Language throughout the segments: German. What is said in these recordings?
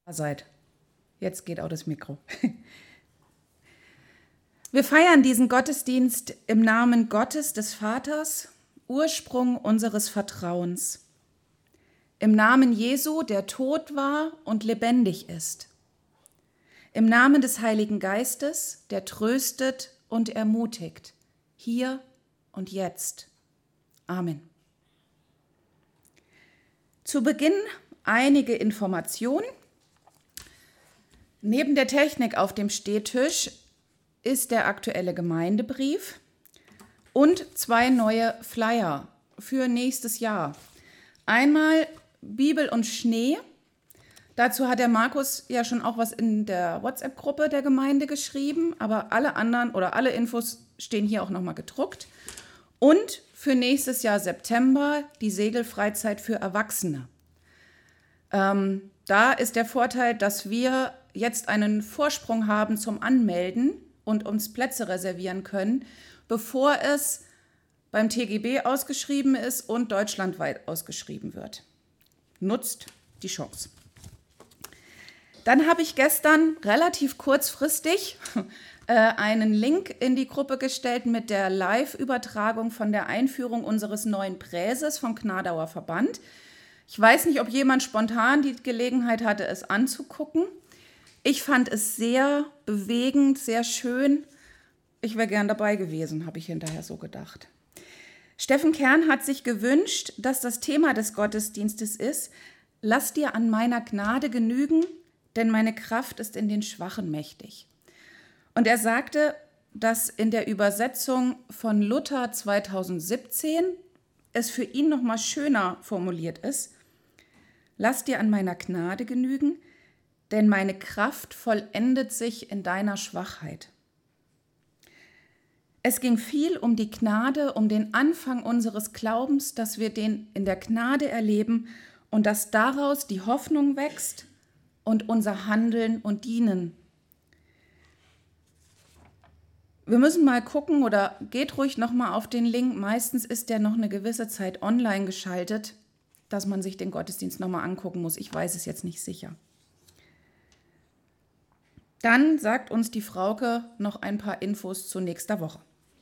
Seid. Jetzt geht auch das Mikro. Wir feiern diesen Gottesdienst im Namen Gottes des Vaters, Ursprung unseres Vertrauens. Im Namen Jesu, der tot war und lebendig ist. Im Namen des Heiligen Geistes, der tröstet und ermutigt, hier und jetzt. Amen. Zu Beginn einige Informationen. Neben der Technik auf dem Stehtisch ist der aktuelle Gemeindebrief und 2 neue Flyer für nächstes Jahr. Einmal Bibel und Schnee. Dazu hat der Markus ja schon auch was in der WhatsApp-Gruppe der Gemeinde geschrieben, aber alle anderen oder alle Infos stehen hier auch nochmal gedruckt. Und für nächstes Jahr September die Segelfreizeit für Erwachsene. Da ist der Vorteil, dass wir jetzt einen Vorsprung haben zum Anmelden und uns Plätze reservieren können, bevor es beim TGB ausgeschrieben ist und deutschlandweit ausgeschrieben wird. Nutzt die Chance. Dann habe ich gestern relativ kurzfristig einen Link in die Gruppe gestellt mit der Live-Übertragung von der Einführung unseres neuen Präses vom Gnadauer Verband. Ich weiß nicht, ob jemand spontan die Gelegenheit hatte, es anzugucken. Ich fand es sehr bewegend, sehr schön. Ich wäre gern dabei gewesen, habe ich hinterher so gedacht. Steffen Kern hat sich gewünscht, dass das Thema des Gottesdienstes ist: Lass dir an meiner Gnade genügen, denn meine Kraft ist in den Schwachen mächtig. Und er sagte, dass in der Übersetzung von Luther 2017 es für ihn noch mal schöner formuliert ist: Lass dir an meiner Gnade genügen, denn meine Kraft vollendet sich in deiner Schwachheit. Es ging viel um die Gnade, um den Anfang unseres Glaubens, dass wir den in der Gnade erleben und dass daraus die Hoffnung wächst und unser Handeln und Dienen. Wir müssen mal gucken oder geht ruhig noch mal auf den Link. Meistens ist der noch eine gewisse Zeit online geschaltet, dass man sich den Gottesdienst noch mal angucken muss. Ich weiß es jetzt nicht sicher. Dann sagt uns die Frauke noch ein paar Infos zu nächster Woche.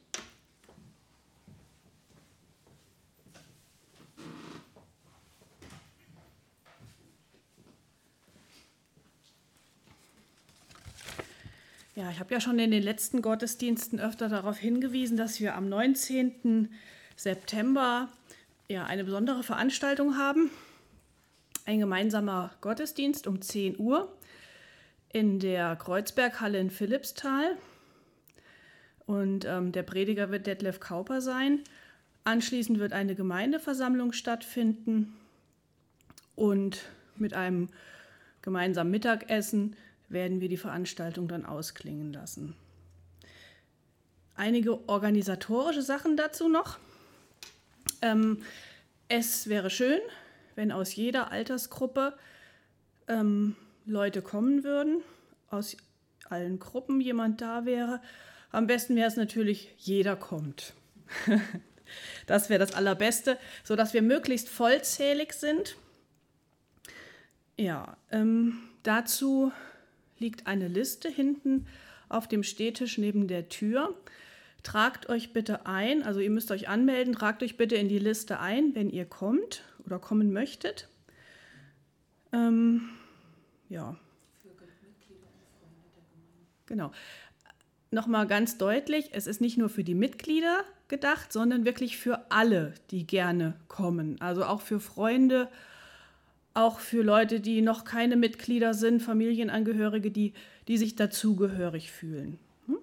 Ja, ich habe ja schon in den letzten Gottesdiensten öfter darauf hingewiesen, dass wir am 19. September eine besondere Veranstaltung haben. Ein gemeinsamer Gottesdienst um 10 Uhr in der Kreuzberghalle in Philippsthal. Und der Prediger wird Detlef Kauper sein. Anschließend wird eine Gemeindeversammlung stattfinden und mit einem gemeinsamen Mittagessen werden wir die Veranstaltung dann ausklingen lassen. Einige organisatorische Sachen dazu noch. Es wäre schön, wenn aus jeder Altersgruppe Leute kommen würden, aus allen Gruppen jemand da wäre. Am besten wäre es natürlich, jeder kommt. Das wäre das Allerbeste, sodass wir möglichst vollzählig sind. Ja, dazu liegt eine Liste hinten auf dem Stehtisch neben der Tür. Tragt euch bitte ein, also ihr müsst euch anmelden, tragt euch bitte in die Liste ein, wenn ihr kommt oder kommen möchtet. Ja. Genau. Nochmal ganz deutlich, es ist nicht nur für die Mitglieder gedacht, sondern wirklich für alle, die gerne kommen. Also auch für Freunde, auch für Leute, die noch keine Mitglieder sind, Familienangehörige, die sich dazugehörig fühlen.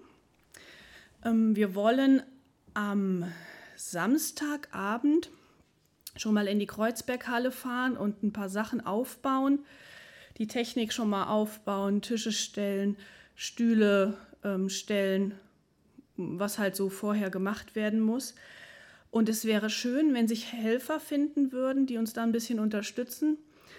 Wir wollen am Samstagabend schon mal in die Kreuzberghalle fahren und ein paar Sachen aufbauen, die Technik schon mal aufbauen, Tische stellen, Stühle stellen, was halt so vorher gemacht werden muss. Und es wäre schön, wenn sich Helfer finden würden, die uns da ein bisschen unterstützen.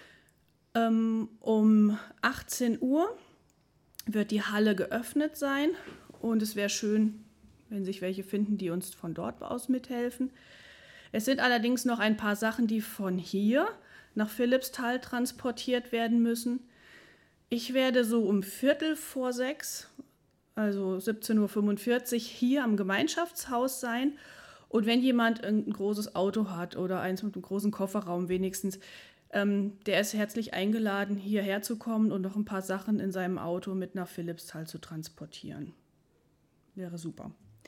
Um 18 Uhr wird die Halle geöffnet sein und es wäre schön, wenn sich welche finden, die uns von dort aus mithelfen. Es sind allerdings noch ein paar Sachen, die von hier nach Philippsthal transportiert werden müssen. Ich werde so um 5:45, also 17:45 Uhr, hier am Gemeinschaftshaus sein. Und wenn jemand ein großes Auto hat oder eins mit einem großen Kofferraum wenigstens, der ist herzlich eingeladen, hierher zu kommen und noch ein paar Sachen in seinem Auto mit nach Philippsthal zu transportieren. Wäre super.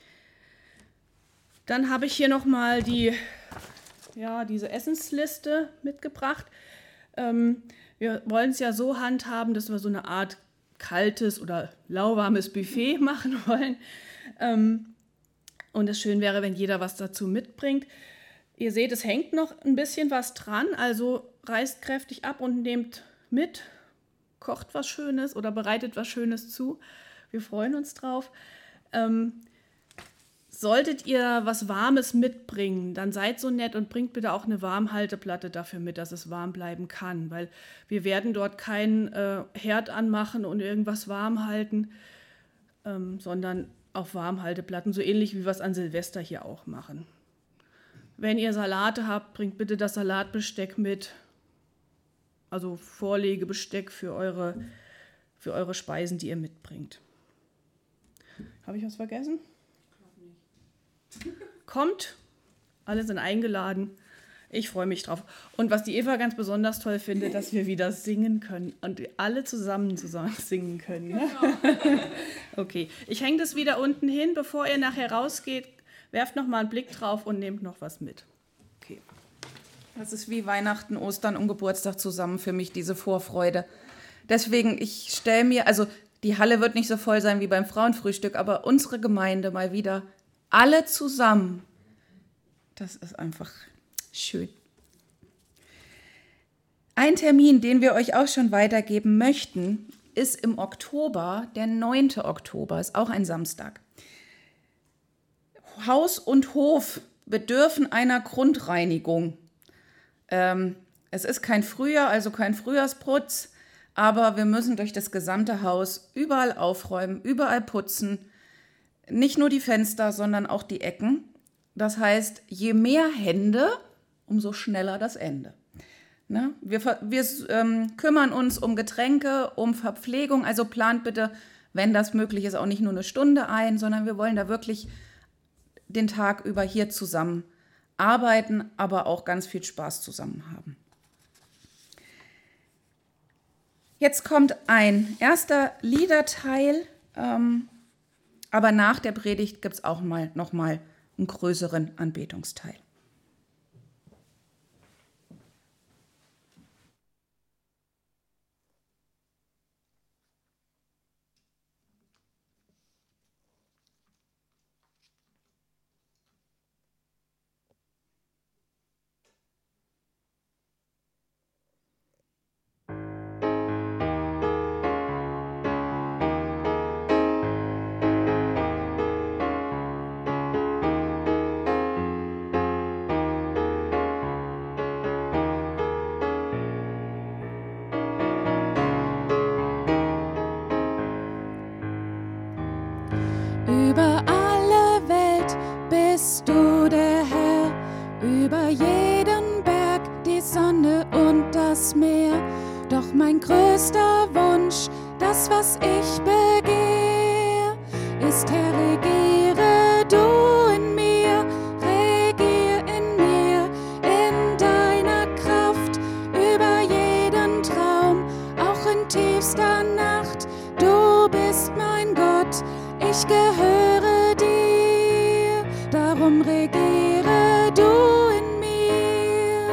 Dann habe ich hier nochmal diese Essensliste mitgebracht. Wir wollen es ja so handhaben, dass wir so eine Art kaltes oder lauwarmes Buffet machen wollen. Und es schön wäre, wenn jeder was dazu mitbringt. Ihr seht, es hängt noch ein bisschen was dran, also reißt kräftig ab und nehmt mit, kocht was Schönes oder bereitet was Schönes zu. Wir freuen uns drauf. Solltet ihr was Warmes mitbringen, dann seid so nett und bringt bitte auch eine Warmhalteplatte dafür mit, dass es warm bleiben kann, weil wir werden dort keinen Herd anmachen und irgendwas warm halten, sondern auf Warmhalteplatten, so ähnlich wie wir es an Silvester hier auch machen. Wenn ihr Salate habt, bringt bitte das Salatbesteck mit, also Vorlegebesteck für eure Speisen, die ihr mitbringt. Habe ich was vergessen? Kommt, alle sind eingeladen. Ich freue mich drauf. Und was die Eva ganz besonders toll findet, dass wir wieder singen können und alle zusammen singen können. Ne? Genau. Okay, ich hänge das wieder unten hin. Bevor ihr nachher rausgeht, werft noch mal einen Blick drauf und nehmt noch was mit. Okay. Das ist wie Weihnachten, Ostern und Geburtstag zusammen für mich, diese Vorfreude. Deswegen, ich stelle mir, also die Halle wird nicht so voll sein wie beim Frauenfrühstück, aber unsere Gemeinde mal wieder alle zusammen. Das ist einfach schön. Ein Termin, den wir euch auch schon weitergeben möchten, ist im Oktober, der 9. Oktober, ist auch ein Samstag. Haus und Hof bedürfen einer Grundreinigung. Es ist kein Frühjahr, also kein Frühjahrsputz, aber wir müssen durch das gesamte Haus überall aufräumen, überall putzen. Nicht nur die Fenster, sondern auch die Ecken. Das heißt, je mehr Hände, umso schneller das Ende. Ne? Wir kümmern uns um Getränke, um Verpflegung. Also plant bitte, wenn das möglich ist, auch nicht nur eine Stunde ein, sondern wir wollen da wirklich den Tag über hier zusammen arbeiten, aber auch ganz viel Spaß zusammen haben. Jetzt kommt ein erster Liederteil, aber nach der Predigt gibt es auch noch mal einen größeren Anbetungsteil. Über alle Welt bist du der Herr, über jeden Berg, die Sonne und das Meer. Doch mein größter Wunsch, das, was ich begehr, ist, Herr, regiere du in mir, regier in mir, in deiner Kraft, über jeden Traum, auch in tiefster Nacht. Du bist mein Gott, ich gehöre dir, darum regiere du in mir.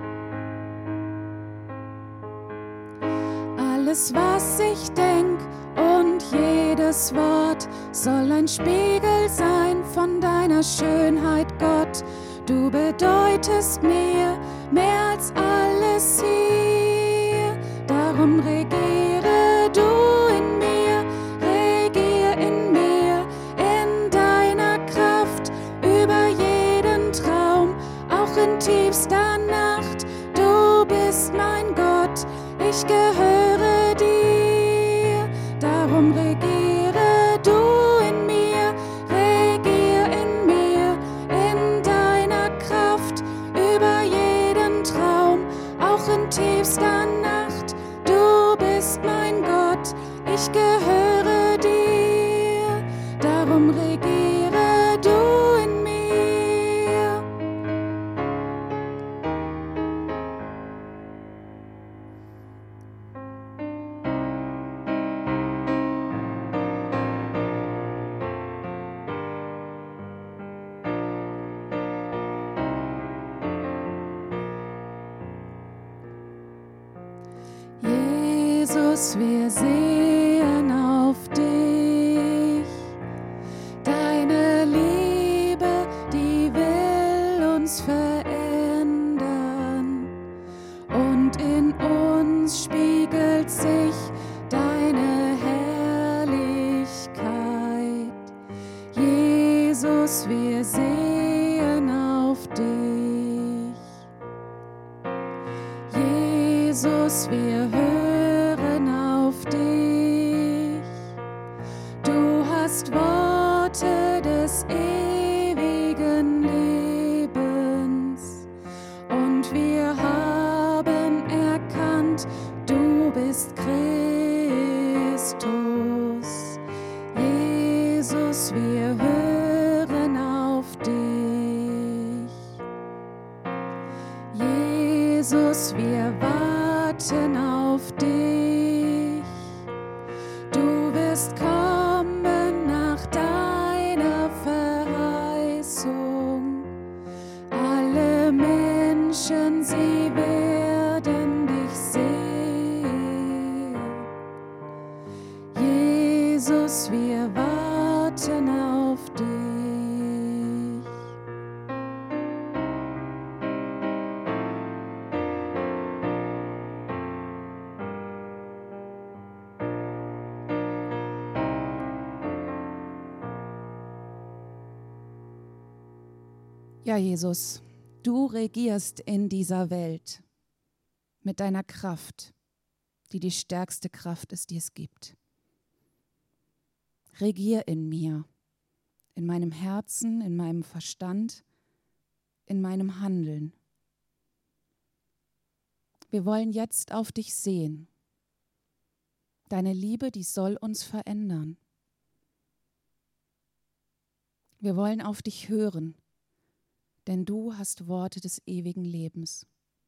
Alles, was ich denk und jedes Wort soll ein Spiegel sein von deiner Schönheit, Gott. Du bedeutest mir mehr als alles hier, darum regiere du in mir, regier in mir, in deiner Kraft, über jeden Traum, auch in tiefster Nacht. Du bist mein Gott, ich gehöre dir, darum regiere du in mir, regier in mir, in deiner Kraft, über jeden Traum, auch in tiefster Nacht. Du bist mein Gott. Jesus, wir sehen auf dich. Deine Liebe, die will uns verändern. Und in uns spiegelt sich deine Herrlichkeit. Jesus, wir sehen auf dich. Jesus, wir hören auf dich. Du hast Worte des ewigen Lebens und wir haben erkannt, du bist Christus. Jesus, wir hören auf dich. Jesus, wir warten auf dich. Du wirst kommen nach deiner Verheißung. Alle Menschen, sie werden dich sehen. Jesus, wir warten auf dich. Ja, Jesus, du regierst in dieser Welt mit deiner Kraft, die die stärkste Kraft ist, die es gibt. Regier in mir, in meinem Herzen, in meinem Verstand, in meinem Handeln. Wir wollen jetzt auf dich sehen. Deine Liebe, die soll uns verändern. Wir wollen auf dich hören, denn du hast Worte des ewigen Lebens.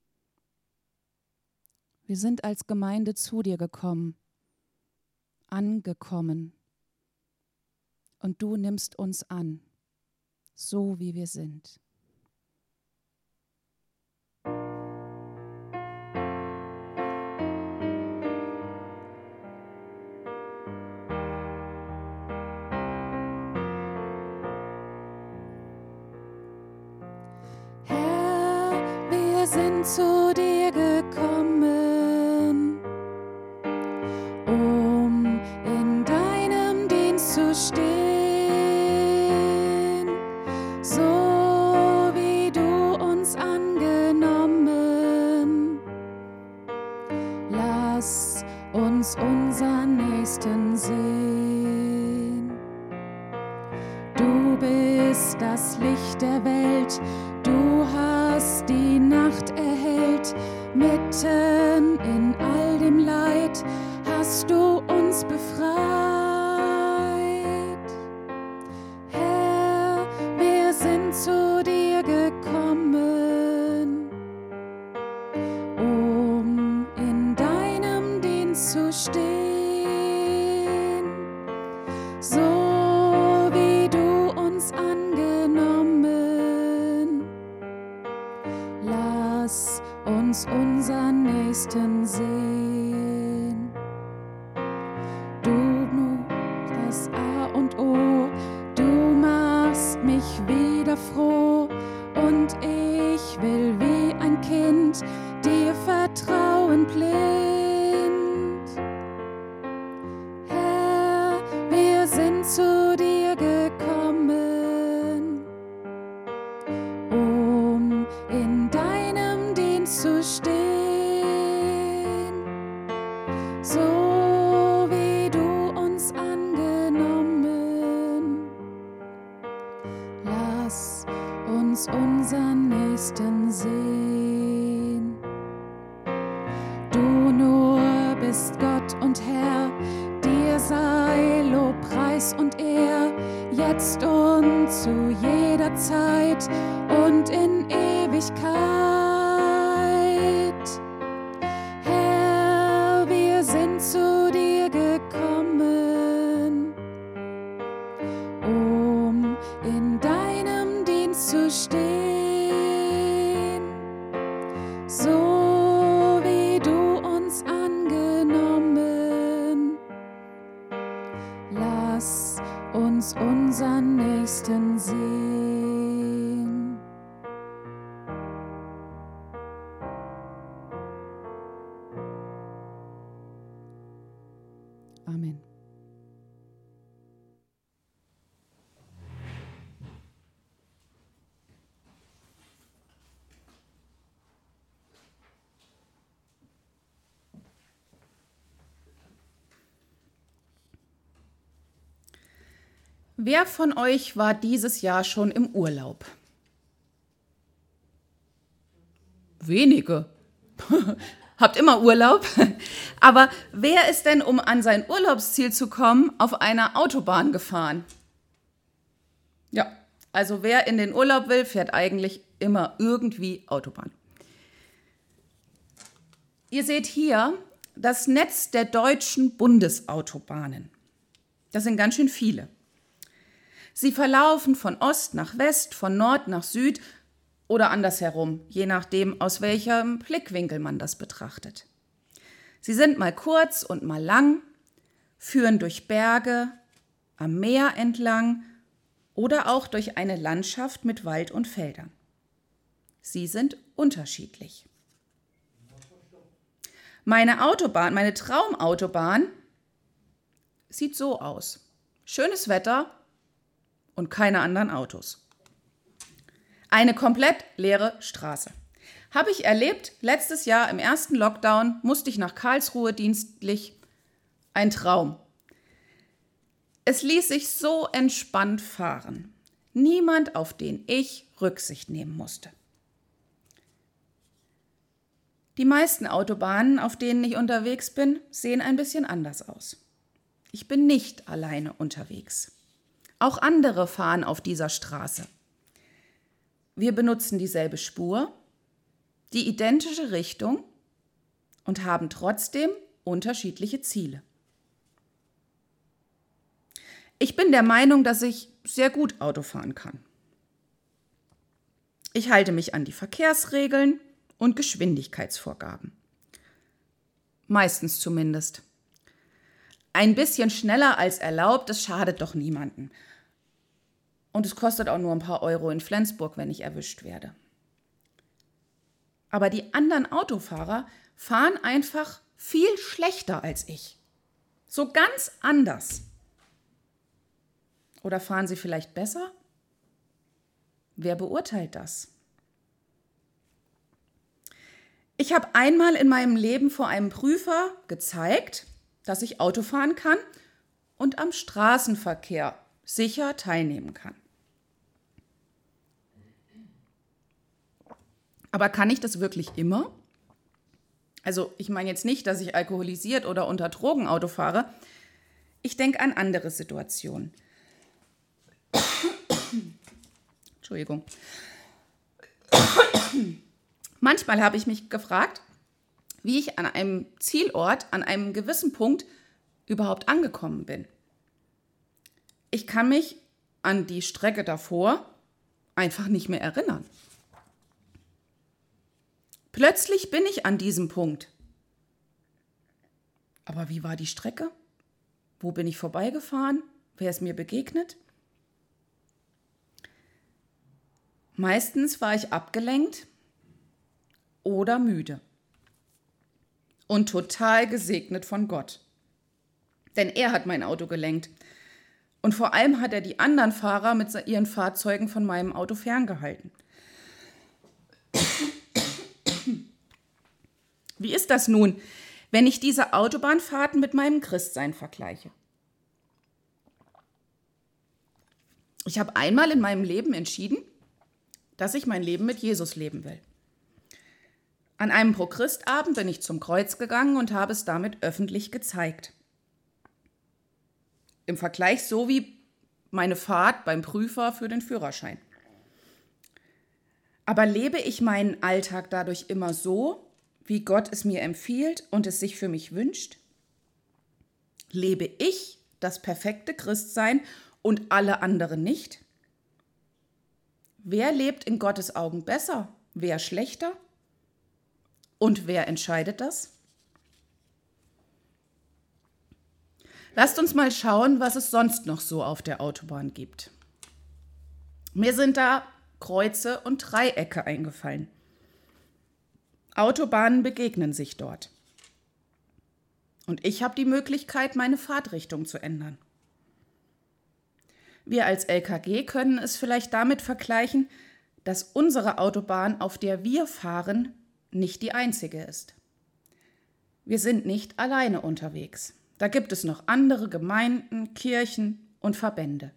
Wir sind als Gemeinde zu dir gekommen, angekommen, und du nimmst uns an, so wie wir sind. Wir sind zu dir gekommen, um in deinem Dienst zu stehen, so wie du uns angenommen. Lass uns unseren Nächsten sehen. Du bist das Licht der Welt, du hast die Nacht erhellt, mitten in all dem Leid hast du uns befreit. Herr, wir sind zu dir gekommen, um in deinem Dienst zu stehen, so wie du uns angenommen. Lass uns unseren Nächsten sehen. Du das A und O, du machst mich wieder froh und ich will wie ein Kind dir vertrauen blind. Herr, wir sind zu dir gekommen, um in deinem Dienst zu stehen, so wie du uns angenommen. Lass uns unseren Nächsten sehen. Du nur bist Gott und Herr, dir sei Lob, Preis und Ehr, jetzt und zu jeder Zeit und in Ewigkeit. Herr, wir sind zu dir gekommen, um in deinem Dienst zu stehen, so wie du uns angenommen. uns unseren Nächsten sehen. Amen. Wer von euch war dieses Jahr schon im Urlaub? Wenige. Habt immer Urlaub. Aber wer ist denn, um an sein Urlaubsziel zu kommen, auf einer Autobahn gefahren? Ja, also wer in den Urlaub will, fährt eigentlich immer irgendwie Autobahn. Ihr seht hier das Netz der deutschen Bundesautobahnen. Das sind ganz schön viele. Sie verlaufen von Ost nach West, von Nord nach Süd oder andersherum, je nachdem, aus welchem Blickwinkel man das betrachtet. Sie sind mal kurz und mal lang, führen durch Berge, am Meer entlang oder auch durch eine Landschaft mit Wald und Feldern. Sie sind unterschiedlich. Meine Autobahn, meine Traumautobahn, sieht so aus. Schönes Wetter und keine anderen Autos. Eine komplett leere Straße. Habe ich erlebt, letztes Jahr im ersten Lockdown musste ich nach Karlsruhe dienstlich. Ein Traum. Es ließ sich so entspannt fahren. Niemand, auf den ich Rücksicht nehmen musste. Die meisten Autobahnen, auf denen ich unterwegs bin, sehen ein bisschen anders aus. Ich bin nicht alleine unterwegs. Auch andere fahren auf dieser Straße. Wir benutzen dieselbe Spur, die identische Richtung und haben trotzdem unterschiedliche Ziele. Ich bin der Meinung, dass ich sehr gut Auto fahren kann. Ich halte mich an die Verkehrsregeln und Geschwindigkeitsvorgaben. Meistens zumindest. Ein bisschen schneller als erlaubt, das schadet doch niemandem. Und es kostet auch nur ein paar Euro in Flensburg, wenn ich erwischt werde. Aber die anderen Autofahrer fahren einfach viel schlechter als ich. So ganz anders. Oder fahren sie vielleicht besser? Wer beurteilt das? Ich habe einmal in meinem Leben vor einem Prüfer gezeigt, dass ich Auto fahren kann und am Straßenverkehr sicher teilnehmen kann. Aber kann ich das wirklich immer? Also ich meine jetzt nicht, dass ich alkoholisiert oder unter Drogen Auto fahre. Ich denke an andere Situationen. Entschuldigung. Manchmal habe ich mich gefragt, wie ich an einem Zielort, an einem gewissen Punkt überhaupt angekommen bin. Ich kann mich an die Strecke davor einfach nicht mehr erinnern. Plötzlich bin ich an diesem Punkt. Aber wie war die Strecke? Wo bin ich vorbeigefahren? Wer ist mir begegnet? Meistens war ich abgelenkt oder müde. Und total gesegnet von Gott. Denn er hat mein Auto gelenkt. Und vor allem hat er die anderen Fahrer mit ihren Fahrzeugen von meinem Auto ferngehalten. Wie ist das nun, wenn ich diese Autobahnfahrten mit meinem Christsein vergleiche? Ich habe einmal in meinem Leben entschieden, dass ich mein Leben mit Jesus leben will. An einem Pro-Christ-Abend bin ich zum Kreuz gegangen und habe es damit öffentlich gezeigt. Im Vergleich so wie meine Fahrt beim Prüfer für den Führerschein. Aber lebe ich meinen Alltag dadurch immer so, wie Gott es mir empfiehlt und es sich für mich wünscht? Lebe ich das perfekte Christsein und alle anderen nicht? Wer lebt in Gottes Augen besser, wer schlechter? Und wer entscheidet das? Lasst uns mal schauen, was es sonst noch so auf der Autobahn gibt. Mir sind da Kreuze und Dreiecke eingefallen. Autobahnen begegnen sich dort. Und ich habe die Möglichkeit, meine Fahrtrichtung zu ändern. Wir als LKG können es vielleicht damit vergleichen, dass unsere Autobahn, auf der wir fahren, nicht die einzige ist. Wir sind nicht alleine unterwegs. Da gibt es noch andere Gemeinden, Kirchen und Verbände.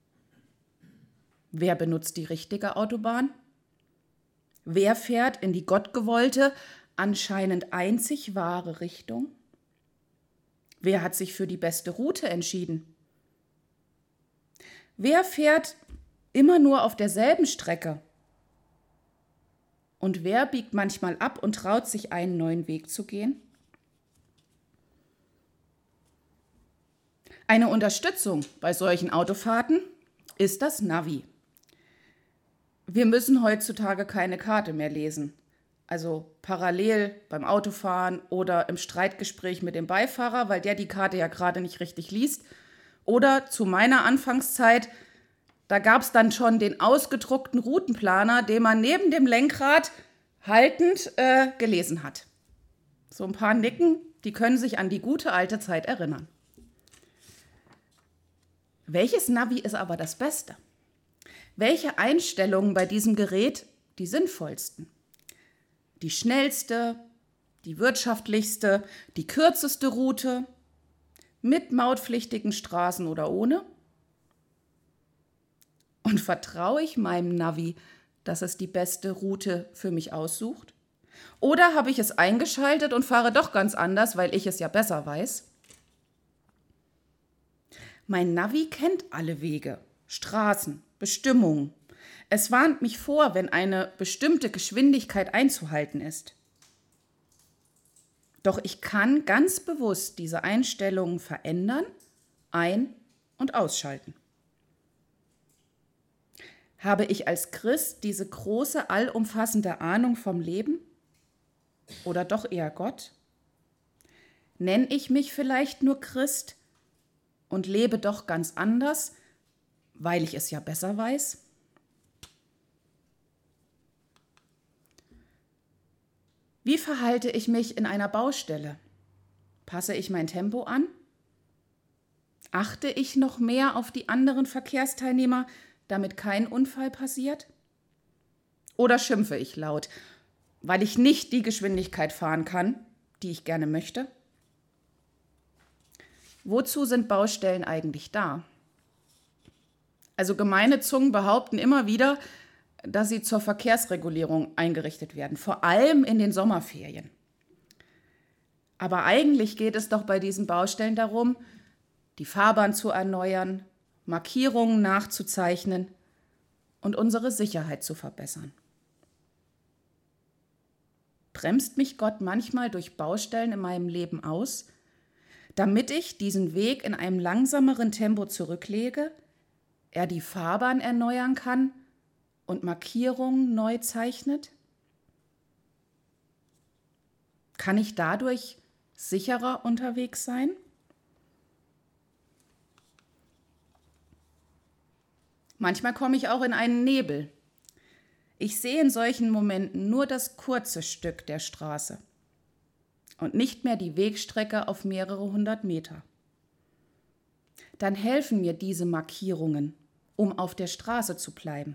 Wer benutzt die richtige Autobahn? Wer fährt in die gottgewollte, anscheinend einzig wahre Richtung? Wer hat sich für die beste Route entschieden? Wer fährt immer nur auf derselben Strecke? Und wer biegt manchmal ab und traut sich, einen neuen Weg zu gehen? Eine Unterstützung bei solchen Autofahrten ist das Navi. Wir müssen heutzutage keine Karte mehr lesen. Also parallel beim Autofahren oder im Streitgespräch mit dem Beifahrer, weil der die Karte ja gerade nicht richtig liest. Oder zu meiner Anfangszeit, da gab es dann schon den ausgedruckten Routenplaner, den man neben dem Lenkrad haltend gelesen hat. So ein paar Nicken, die können sich an die gute alte Zeit erinnern. Welches Navi ist aber das Beste? Welche Einstellungen bei diesem Gerät die sinnvollsten? Die schnellste, die wirtschaftlichste, die kürzeste Route, mit mautpflichtigen Straßen oder ohne? Und vertraue ich meinem Navi, dass es die beste Route für mich aussucht? Oder habe ich es eingeschaltet und fahre doch ganz anders, weil ich es ja besser weiß? Mein Navi kennt alle Wege, Straßen, Bestimmungen. Es warnt mich vor, wenn eine bestimmte Geschwindigkeit einzuhalten ist. Doch ich kann ganz bewusst diese Einstellungen verändern, ein- und ausschalten. Habe ich als Christ diese große, allumfassende Ahnung vom Leben? Oder doch eher Gott? Nenne ich mich vielleicht nur Christ und lebe doch ganz anders, weil ich es ja besser weiß? Wie verhalte ich mich in einer Baustelle? Passe ich mein Tempo an? Achte ich noch mehr auf die anderen Verkehrsteilnehmer, damit kein Unfall passiert? Oder schimpfe ich laut, weil ich nicht die Geschwindigkeit fahren kann, die ich gerne möchte? Wozu sind Baustellen eigentlich da? Also gemeine Zungen behaupten immer wieder, dass sie zur Verkehrsregulierung eingerichtet werden, vor allem in den Sommerferien. Aber eigentlich geht es doch bei diesen Baustellen darum, die Fahrbahn zu erneuern, Markierungen nachzuzeichnen und unsere Sicherheit zu verbessern. Bremst mich Gott manchmal durch Baustellen in meinem Leben aus, damit ich diesen Weg in einem langsameren Tempo zurücklege, er die Fahrbahn erneuern kann und Markierungen neu zeichnet? Kann ich dadurch sicherer unterwegs sein? Manchmal komme ich auch in einen Nebel. Ich sehe in solchen Momenten nur das kurze Stück der Straße und nicht mehr die Wegstrecke auf mehrere hundert Meter. Dann helfen mir diese Markierungen, um auf der Straße zu bleiben.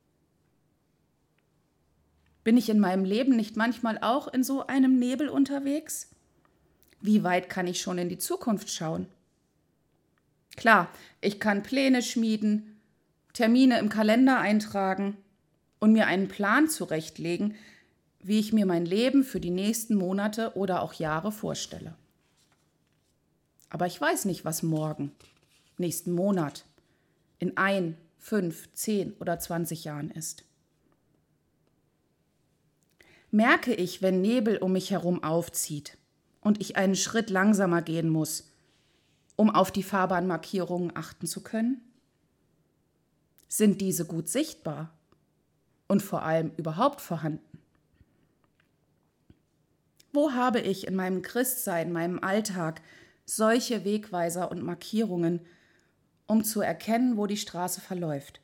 Bin ich in meinem Leben nicht manchmal auch in so einem Nebel unterwegs? Wie weit kann ich schon in die Zukunft schauen? Klar, ich kann Pläne schmieden, Termine im Kalender eintragen und mir einen Plan zurechtlegen, wie ich mir mein Leben für die nächsten Monate oder auch Jahre vorstelle. Aber ich weiß nicht, was morgen, nächsten Monat, in 1, 5, 10 oder 20 Jahren ist. Merke ich, wenn Nebel um mich herum aufzieht und ich einen Schritt langsamer gehen muss, um auf die Fahrbahnmarkierungen achten zu können? Sind diese gut sichtbar und vor allem überhaupt vorhanden? Wo habe ich in meinem Christsein, meinem Alltag solche Wegweiser und Markierungen, um zu erkennen, wo die Straße verläuft?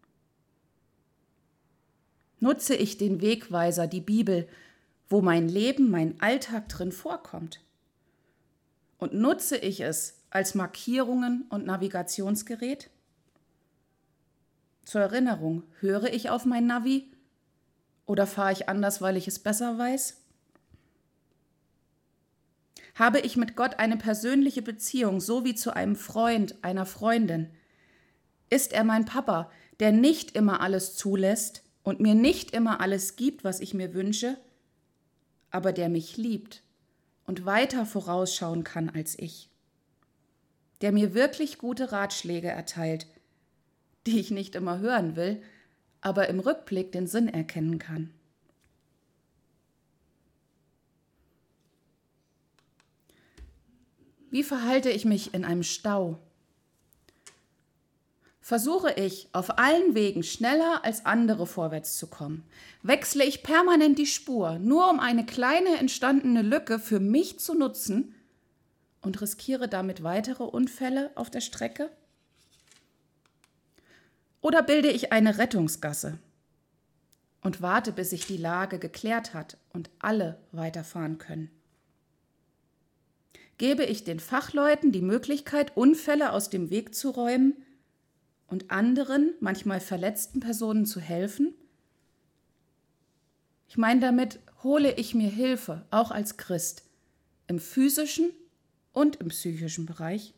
Nutze ich den Wegweiser, die Bibel, wo mein Leben, mein Alltag drin vorkommt? Und nutze ich es als Markierungen und Navigationsgerät? Zur Erinnerung, höre ich auf mein Navi oder fahre ich anders, weil ich es besser weiß? Habe ich mit Gott eine persönliche Beziehung, so wie zu einem Freund, einer Freundin? Ist er mein Papa, der nicht immer alles zulässt und mir nicht immer alles gibt, was ich mir wünsche, aber der mich liebt und weiter vorausschauen kann als ich? Der mir wirklich gute Ratschläge erteilt, die ich nicht immer hören will, aber im Rückblick den Sinn erkennen kann. Wie verhalte ich mich in einem Stau? Versuche ich, auf allen Wegen schneller als andere vorwärts zu kommen? Wechsle ich permanent die Spur, nur um eine kleine entstandene Lücke für mich zu nutzen und riskiere damit weitere Unfälle auf der Strecke? Oder bilde ich eine Rettungsgasse und warte, bis sich die Lage geklärt hat und alle weiterfahren können? Gebe ich den Fachleuten die Möglichkeit, Unfälle aus dem Weg zu räumen und anderen, manchmal verletzten Personen zu helfen? Ich meine damit, hole ich mir Hilfe, auch als Christ, im physischen und im psychischen Bereich?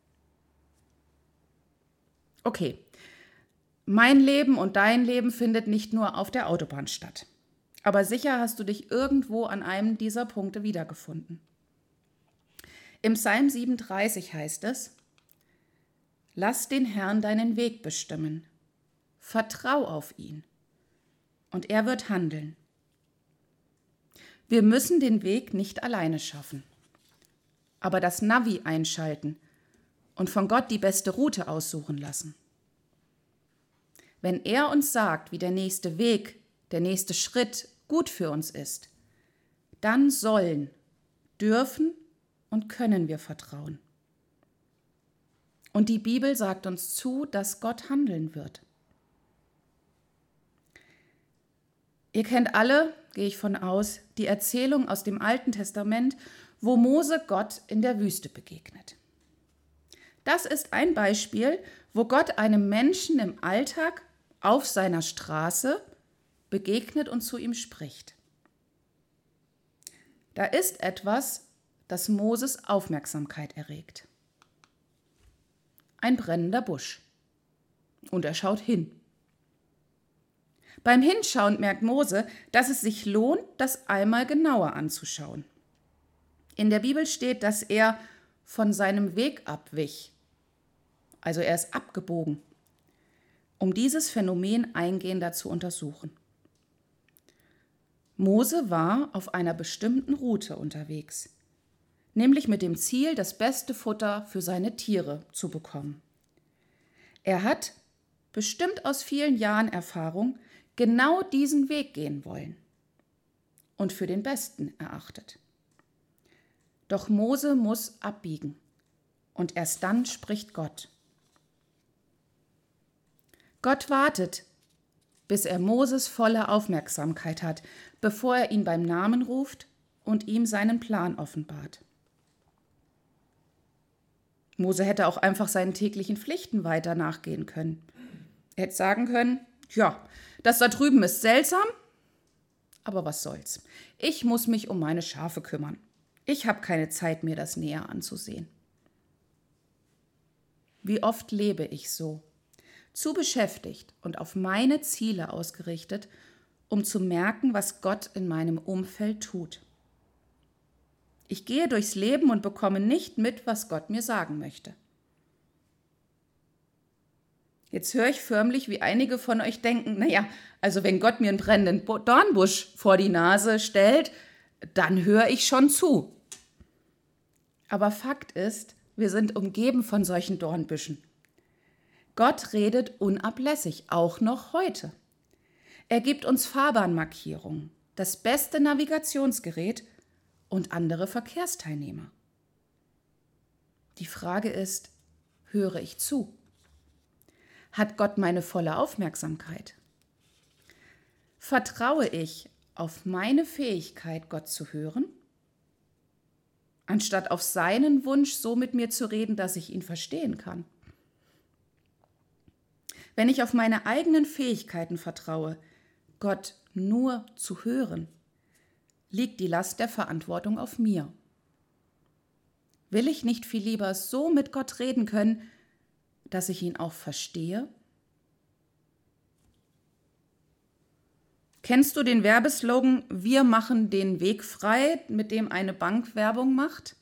Okay, mein Leben und dein Leben findet nicht nur auf der Autobahn statt. Aber sicher hast du dich irgendwo an einem dieser Punkte wiedergefunden. Im Psalm 37 heißt es: Lass den Herrn deinen Weg bestimmen, vertrau auf ihn und er wird handeln. Wir müssen den Weg nicht alleine schaffen, aber das Navi einschalten und von Gott die beste Route aussuchen lassen. Wenn er uns sagt, wie der nächste Weg, der nächste Schritt gut für uns ist, dann sollen, dürfen und können wir vertrauen. Und die Bibel sagt uns zu, dass Gott handeln wird. Ihr kennt alle, gehe ich von aus, die Erzählung aus dem Alten Testament, wo Mose Gott in der Wüste begegnet. Das ist ein Beispiel, wo Gott einem Menschen im Alltag auf seiner Straße begegnet und zu ihm spricht. Da ist etwas, das Moses Aufmerksamkeit erregt. Ein brennender Busch. Und er schaut hin. Beim Hinschauen merkt Mose, dass es sich lohnt, das einmal genauer anzuschauen. In der Bibel steht, dass er von seinem Weg abwich. Also er ist abgebogen, um dieses Phänomen eingehender zu untersuchen. Mose war auf einer bestimmten Route unterwegs, nämlich mit dem Ziel, das beste Futter für seine Tiere zu bekommen. Er hat, bestimmt aus vielen Jahren Erfahrung, genau diesen Weg gehen wollen und für den besten erachtet. Doch Mose muss abbiegen und erst dann spricht Gott. Gott wartet, bis er Moses volle Aufmerksamkeit hat, bevor er ihn beim Namen ruft und ihm seinen Plan offenbart. Mose hätte auch einfach seinen täglichen Pflichten weiter nachgehen können. Er hätte sagen können, ja, das da drüben ist seltsam, aber was soll's. Ich muss mich um meine Schafe kümmern. Ich habe keine Zeit, mir das näher anzusehen. Wie oft lebe ich so? Zu beschäftigt und auf meine Ziele ausgerichtet, um zu merken, was Gott in meinem Umfeld tut. Ich gehe durchs Leben und bekomme nicht mit, was Gott mir sagen möchte. Jetzt höre ich förmlich, wie einige von euch denken, naja, also wenn Gott mir einen brennenden Dornbusch vor die Nase stellt, dann höre ich schon zu. Aber Fakt ist, wir sind umgeben von solchen Dornbüschen. Gott redet unablässig, auch noch heute. Er gibt uns Fahrbahnmarkierungen, das beste Navigationsgerät und andere Verkehrsteilnehmer. Die Frage ist, höre ich zu? Hat Gott meine volle Aufmerksamkeit? Vertraue ich auf meine Fähigkeit, Gott zu hören, anstatt auf seinen Wunsch, so mit mir zu reden, dass ich ihn verstehen kann? Wenn ich auf meine eigenen Fähigkeiten vertraue, Gott nur zu hören, liegt die Last der Verantwortung auf mir. Will ich nicht viel lieber so mit Gott reden können, dass ich ihn auch verstehe? Kennst du den Werbeslogan „Wir machen den Weg frei“, mit dem eine Bank Werbung macht?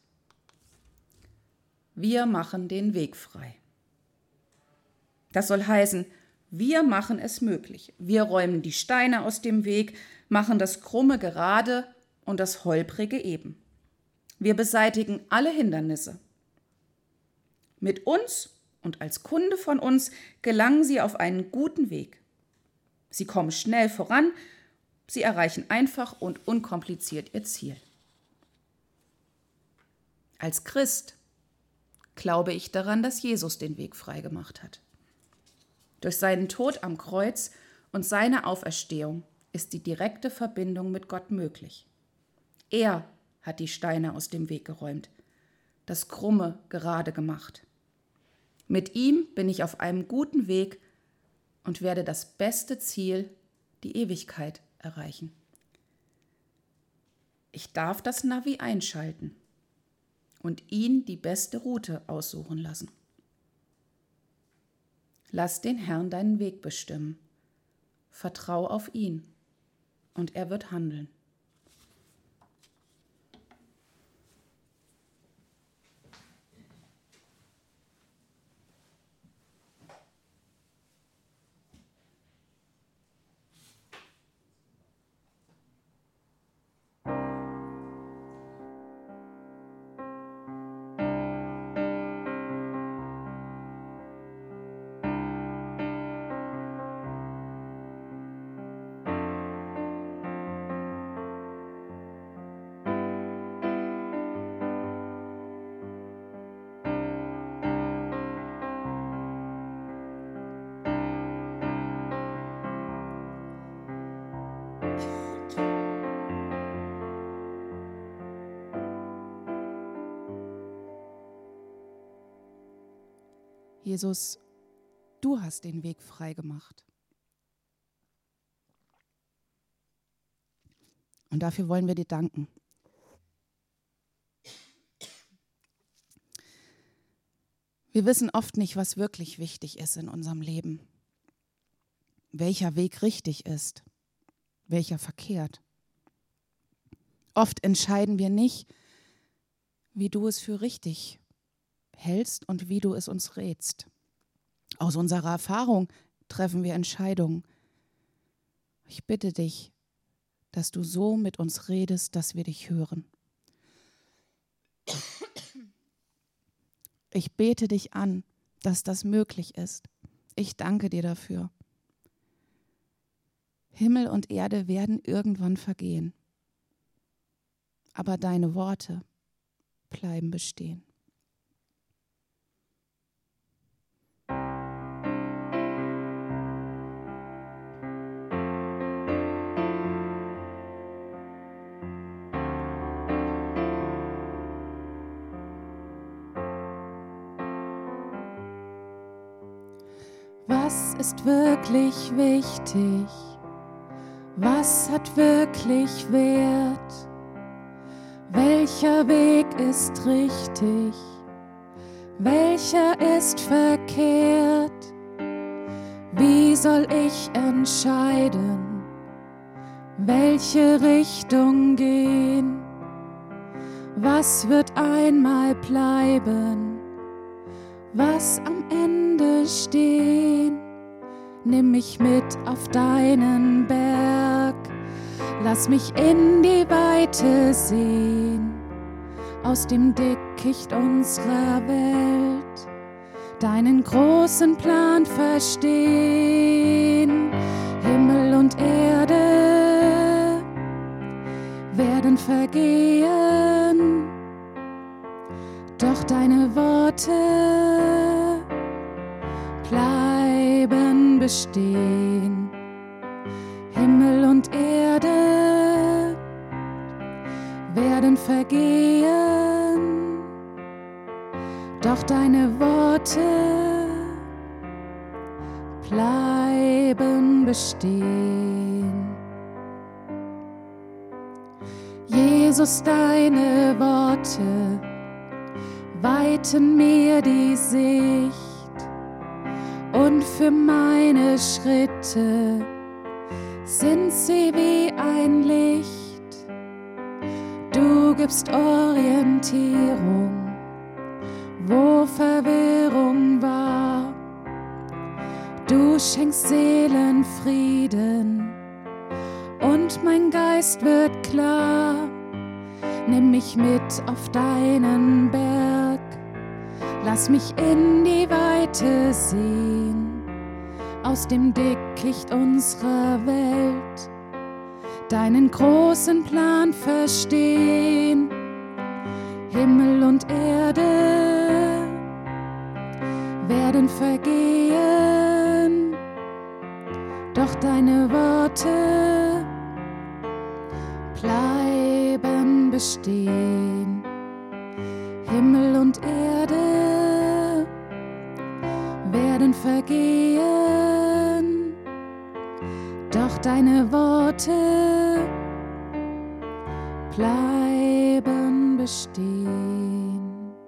Wir machen den Weg frei. Das soll heißen, wir machen es möglich. Wir räumen die Steine aus dem Weg, machen das Krumme gerade und das Holprige eben. Wir beseitigen alle Hindernisse. Mit uns und als Kunde von uns gelangen sie auf einen guten Weg. Sie kommen schnell voran, sie erreichen einfach und unkompliziert ihr Ziel. Als Christ glaube ich daran, dass Jesus den Weg frei gemacht hat. Durch seinen Tod am Kreuz und seine Auferstehung ist die direkte Verbindung mit Gott möglich. Er hat die Steine aus dem Weg geräumt, das Krumme gerade gemacht. Mit ihm bin ich auf einem guten Weg und werde das beste Ziel, die Ewigkeit, erreichen. Ich darf das Navi einschalten und ihn die beste Route aussuchen lassen. Lass den Herrn deinen Weg bestimmen. Vertrau auf ihn und er wird handeln. Jesus, du hast den Weg frei gemacht. Und dafür wollen wir dir danken. Wir wissen oft nicht, was wirklich wichtig ist in unserem Leben. Welcher Weg richtig ist, welcher verkehrt. Oft entscheiden wir nicht, wie du es für richtig hältst und wie du es uns rätst. Aus unserer Erfahrung treffen wir Entscheidungen. Ich bitte dich, dass du so mit uns redest, dass wir dich hören. Ich bete dich an, dass das möglich ist. Ich danke dir dafür. Himmel und Erde werden irgendwann vergehen, aber deine Worte bleiben bestehen. Was ist wirklich wichtig? Was hat wirklich Wert? Welcher Weg ist richtig? Welcher ist verkehrt? Wie soll ich entscheiden? Welche Richtung gehen? Was wird einmal bleiben? Was am Ende stehen? Nimm mich mit auf deinen Berg, lass mich in die Weite sehen, aus dem Dickicht unserer Welt, deinen großen Plan verstehen. Himmel und Erde werden vergehen, doch deine Worte Worte bleiben bestehen. Himmel und Erde werden vergehen, doch deine Worte bleiben bestehen. Jesus, deine Worte weiten mir die Sicht und für meine Schritte sind sie wie ein Licht. Du gibst Orientierung, wo Verwirrung war. Du schenkst Seelenfrieden und mein Geist wird klar. Nimm mich mit auf deinen Berg, lass mich in die Weite sehen, aus dem Dickicht unserer Welt, deinen großen Plan verstehen. Himmel und Erde werden vergehen, doch deine Worte bleiben bestehen. Himmel und Erde werden vergehen, doch deine Worte bleiben bestehen.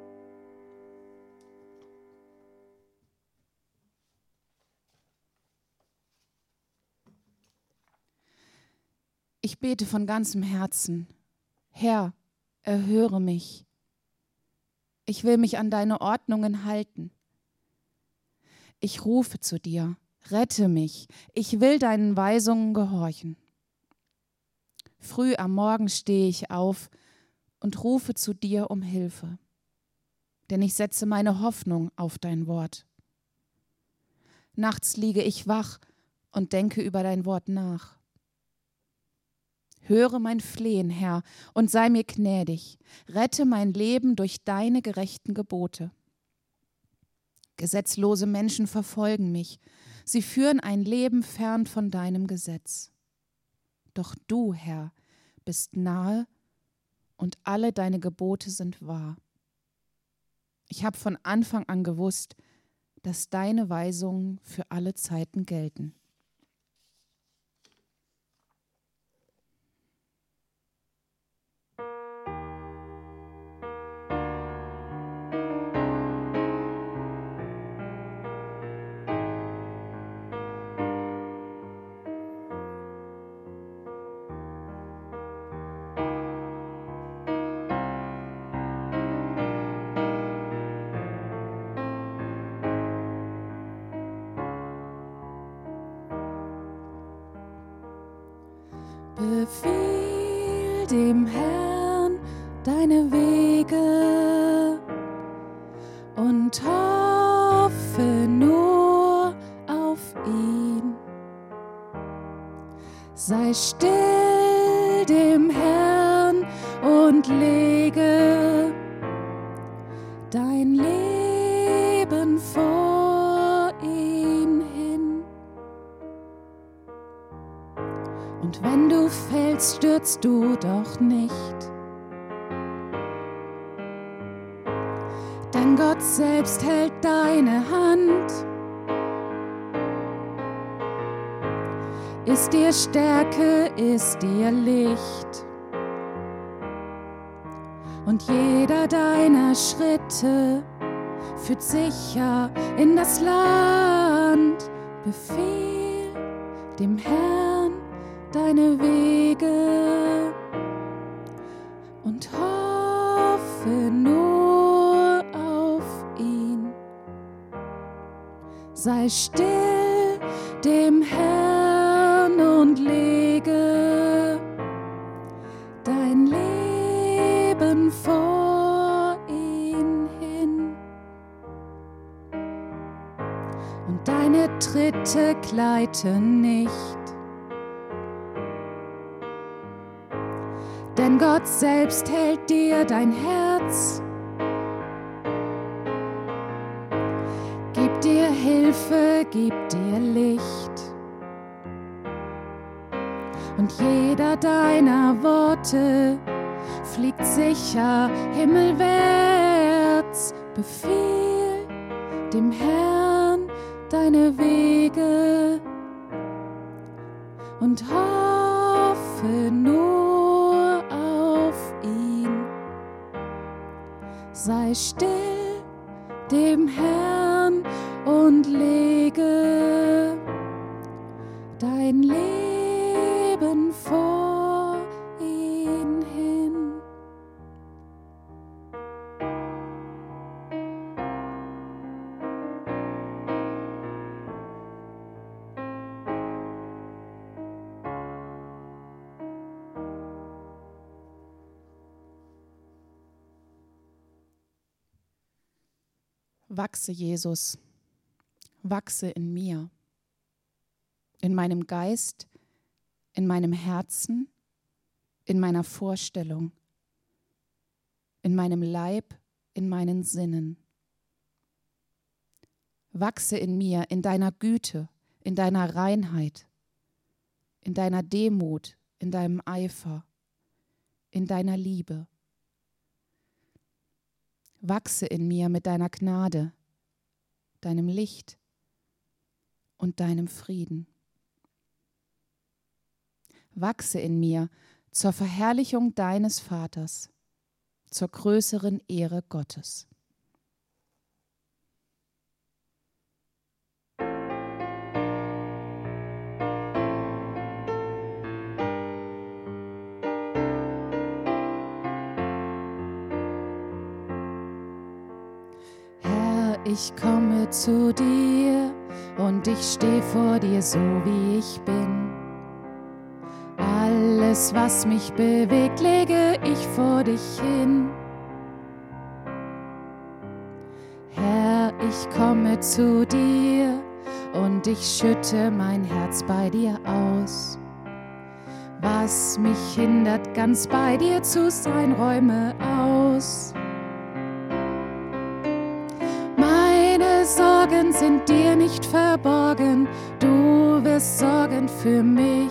Ich bete von ganzem Herzen: Herr, erhöre mich. Ich will mich an deine Ordnungen halten. Ich rufe zu dir: Rette mich. Ich will deinen Weisungen gehorchen. Früh am Morgen stehe ich auf und rufe zu dir um Hilfe, denn ich setze meine Hoffnung auf dein Wort. Nachts liege ich wach und denke über dein Wort nach. Höre mein Flehen, Herr, und sei mir gnädig. Rette mein Leben durch deine gerechten Gebote. Gesetzlose Menschen verfolgen mich. Sie führen ein Leben fern von deinem Gesetz. Doch du, Herr, bist nahe und alle deine Gebote sind wahr. Ich habe von Anfang an gewusst, dass deine Weisungen für alle Zeiten gelten. Befiehl dem Herrn deine Wege und hoffe nur auf ihn. Sei still dem Herrn und lege dein Leben vor ihn hin. Und wenn du fällst, stürzt du doch nicht. Denn Gott selbst hält deine Hand. Ist dir Stärke, ist dir Licht. Und jeder deiner Schritte führt sicher in das Land. Befehl dem Herrn deine Wege und hoffe nur auf ihn. Sei still dem Herrn und lege dein Leben vor ihn hin. Und deine Tritte gleiten nicht. Denn Gott selbst hält dir dein Herz. Hilfe gibt dir Licht. Und jeder deiner Worte fliegt sicher himmelwärts. Befiehl dem Herrn deine Wege und hoffe nur auf ihn. Sei still dem Herrn und lege dein Leben vor ihn hin. Wachse, Jesus, wachse in mir, in meinem Geist, in meinem Herzen, in meiner Vorstellung, in meinem Leib, in meinen Sinnen. Wachse in mir, in deiner Güte, in deiner Reinheit, in deiner Demut, in deinem Eifer, in deiner Liebe. Wachse in mir mit deiner Gnade, deinem Licht und deinem Frieden. Wachse in mir zur Verherrlichung deines Vaters, zur größeren Ehre Gottes. Ich komme zu dir und ich stehe vor dir so wie ich bin. Alles, was mich bewegt, lege ich vor dich hin. Herr, ich komme zu dir und ich schütte mein Herz bei dir aus. Was mich hindert, ganz bei dir zu sein, räume aus. Sorgen sind dir nicht verborgen, du wirst sorgen für mich.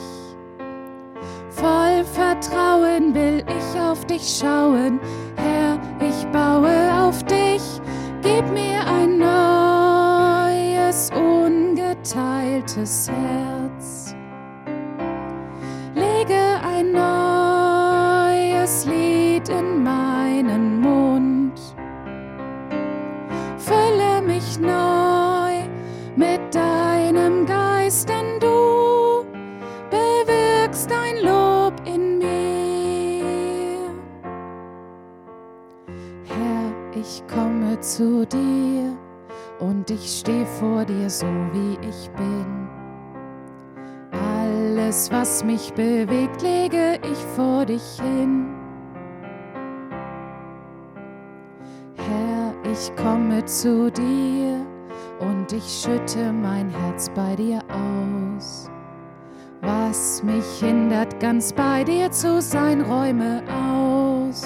Voll Vertrauen will ich auf dich schauen, Herr, ich baue auf dich. Gib mir ein neues, ungeteiltes Herz. Lege ein neues Lied in meinen Mund. Fülle mich neu mit deinem Geist, denn du bewirkst dein Lob in mir. Herr, ich komme zu dir und ich stehe vor dir so wie ich bin. Alles, was mich bewegt, lege ich vor dich hin. Herr, ich komme zu dir und ich schütte mein Herz bei dir aus. Was mich hindert, ganz bei dir zu sein, räume aus.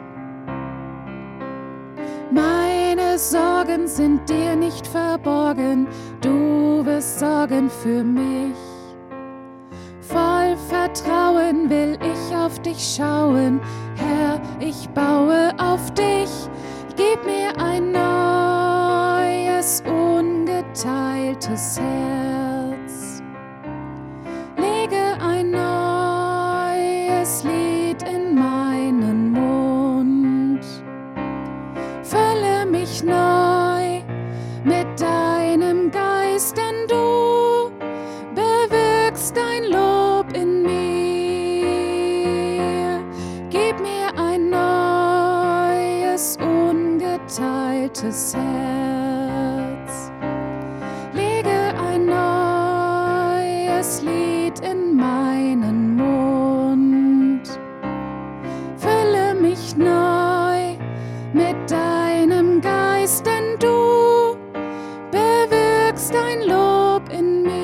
Meine Sorgen sind dir nicht verborgen, du wirst sorgen für mich. Voll Vertrauen will ich auf dich schauen, Herr, ich baue auf dich. Gib mir ein neues, ungeteiltes Herz. Lege ein neues Lied in meinen Mund. Fülle mich neu mit deinem Geist, denn du bewirkst dein Lob in mir. Gib mir ein neues, ungeteiltes Herz. Lege ein neues Lied in meinen Mund. Fülle mich neu mit deinem Geist, denn du bewirkst dein Lob in mir.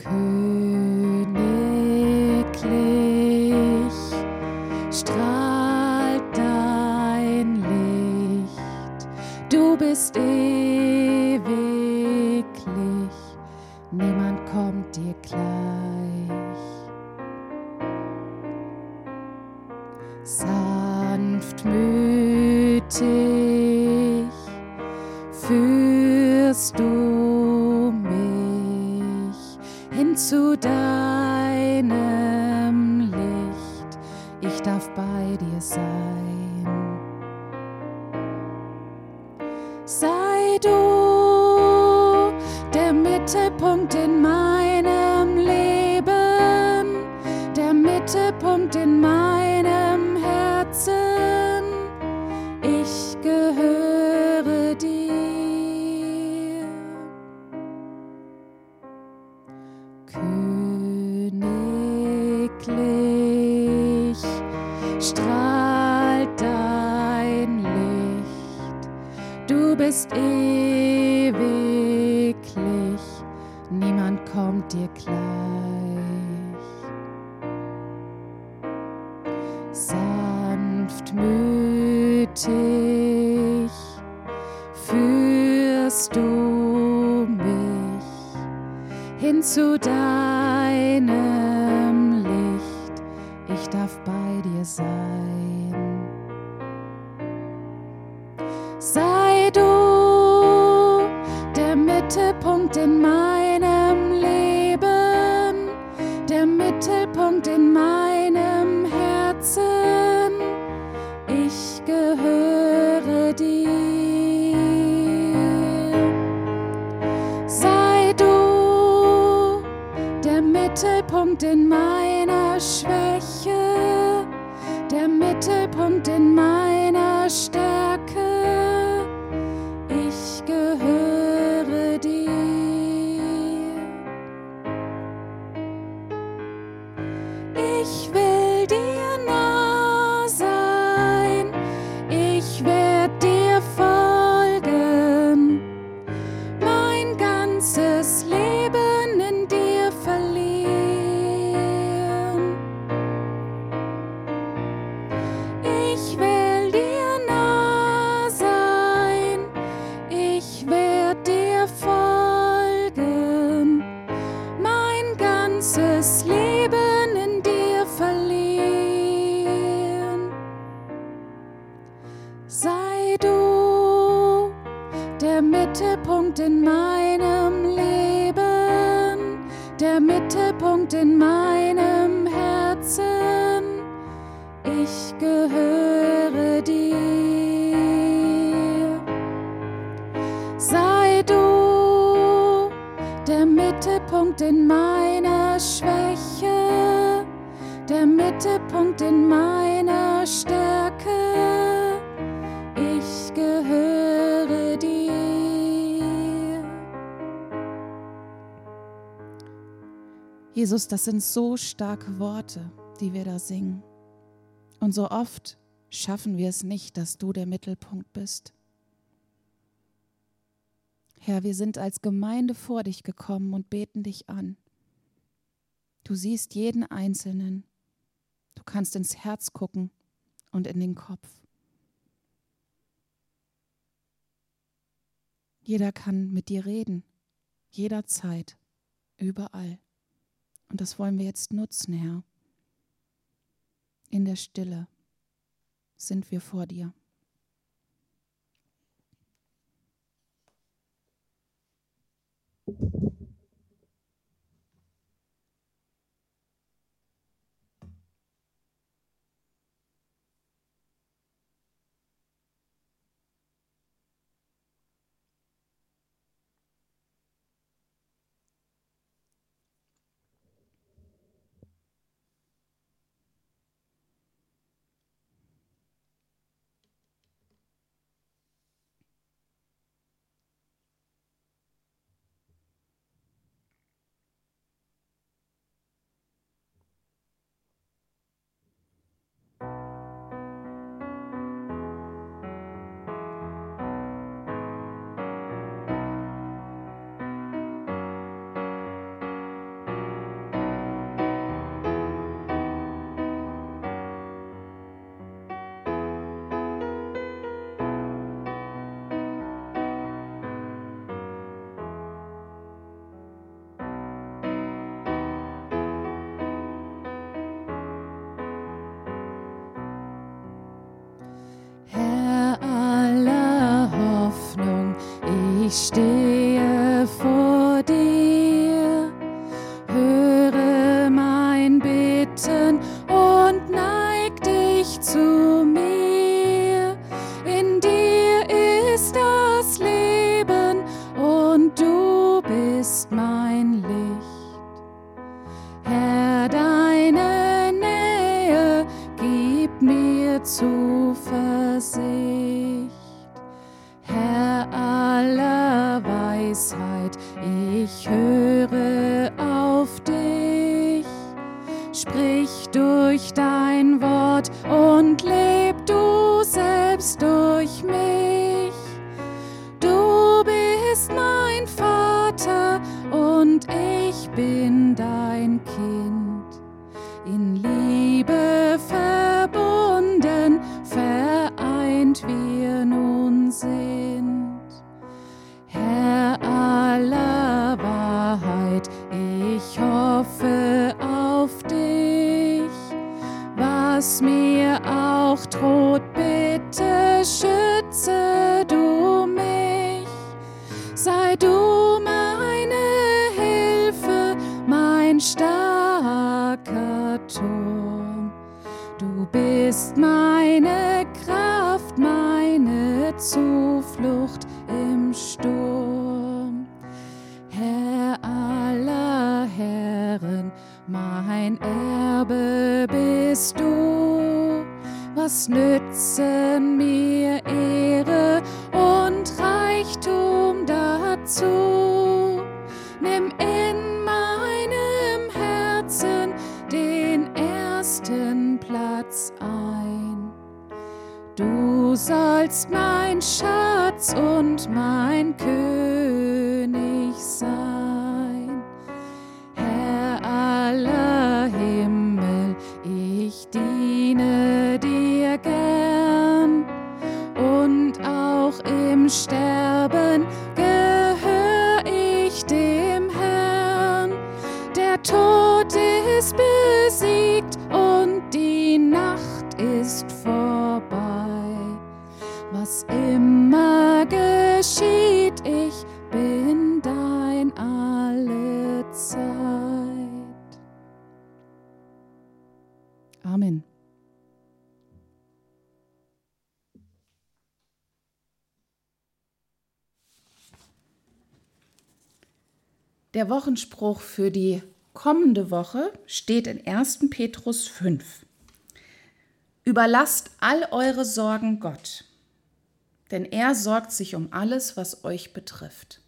Königlich strahlt dein Licht, du bist ewiglich, niemand kommt dir gleich. Sanftmütig führst du mich hin zu deinem Licht, ich darf bei dir sein. Sei du der Mittelpunkt in meinem Leben, der Mittelpunkt in meinem Herzen, ich gehöre dir. Königlich strahlt dein Licht, du bist ewiglich, niemand kommt dir gleich. Sanftmütig führst du mich hin zu deinem Licht, ich darf bei dir sein. Sei du der Mittelpunkt in meinem Leben, der Mittelpunkt in meinem Herzen, ich gehöre dir. Sei du der Mittelpunkt in meiner Schwäche, der Mittelpunkt in meiner Stärke, ich gehöre dir. Ich will dir nah sein, ich werde dir folgen, mein ganzes Leben in dir verlieren. Ich will dir nah sein, ich werde dir folgen, mein ganzes Leben in dir verlieren. Sei du der Mittelpunkt in meinem Leben, der Mittelpunkt in meinem Herzen, ich gehöre dir. Sei du der Mittelpunkt in meiner Schwäche, der Mittelpunkt in meiner Stärke, ich gehöre dir. Jesus, das sind so starke Worte, die wir da singen. Und so oft schaffen wir es nicht, dass du der Mittelpunkt bist. Herr, wir sind als Gemeinde vor dich gekommen und beten dich an. Du siehst jeden Einzelnen. Du kannst ins Herz gucken und in den Kopf. Jeder kann mit dir reden, jederzeit, überall. Und das wollen wir jetzt nutzen, Herr. In der Stille sind wir vor dir. Ich stehe vor dir, höre mein Bitten und neig dich zu mir. In dir ist das Leben und du bist mein Licht. Herr, deine Nähe gibt mir Zuversicht. Herr aller Weisheit, ich höre auf dich. Sprich durch dein Wort und leb du selbst durch mich. Du bist mein Vater und ich bin dein Kind. In Liebe verbunden, vereint wir nun sind. Herr aller Wahrheit, ich hoffe auf dich. Was mir auch droht, bitte schütze du mich. Sei du meine Hilfe, mein starker Turm. Du bist meine Kraft, meine Zuflucht im Sturm. Herr aller Herren, mein Erbe bist du. Was nützen mir Ehre und Reichtum dazu? Nimm in meinem Herzen den ersten Platz ein. Du sollst mein Schatz und mein König sein. Herr aller Himmel, ich diene dir gern. Und auch im Sterben gehör ich dem Herrn. Der Tod ist besiegt und die Nacht ist vorbei. Was immer geschieht, ich bin dein alle Zeit. Amen. Der Wochenspruch für die kommende Woche steht in 1. Petrus 5. Überlasst all eure Sorgen Gott, denn er sorgt sich um alles, was euch betrifft.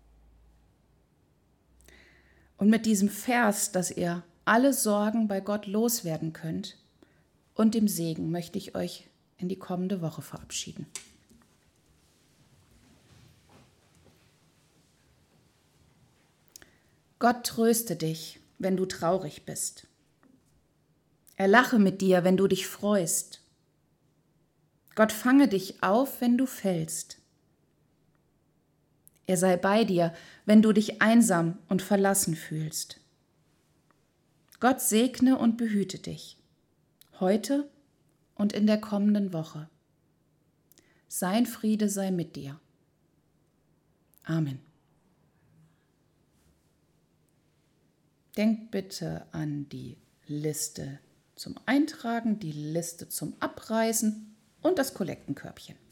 Und mit diesem Vers, dass ihr alle Sorgen bei Gott loswerden könnt und dem Segen, möchte ich euch in die kommende Woche verabschieden. Gott tröste dich, wenn du traurig bist. Er lache mit dir, wenn du dich freust. Gott fange dich auf, wenn du fällst. Er sei bei dir, wenn du dich einsam und verlassen fühlst. Gott segne und behüte dich, heute und in der kommenden Woche. Sein Friede sei mit dir. Amen. Denkt bitte an die Liste zum Eintragen, die Liste zum Abreißen und das Kollektenkörbchen.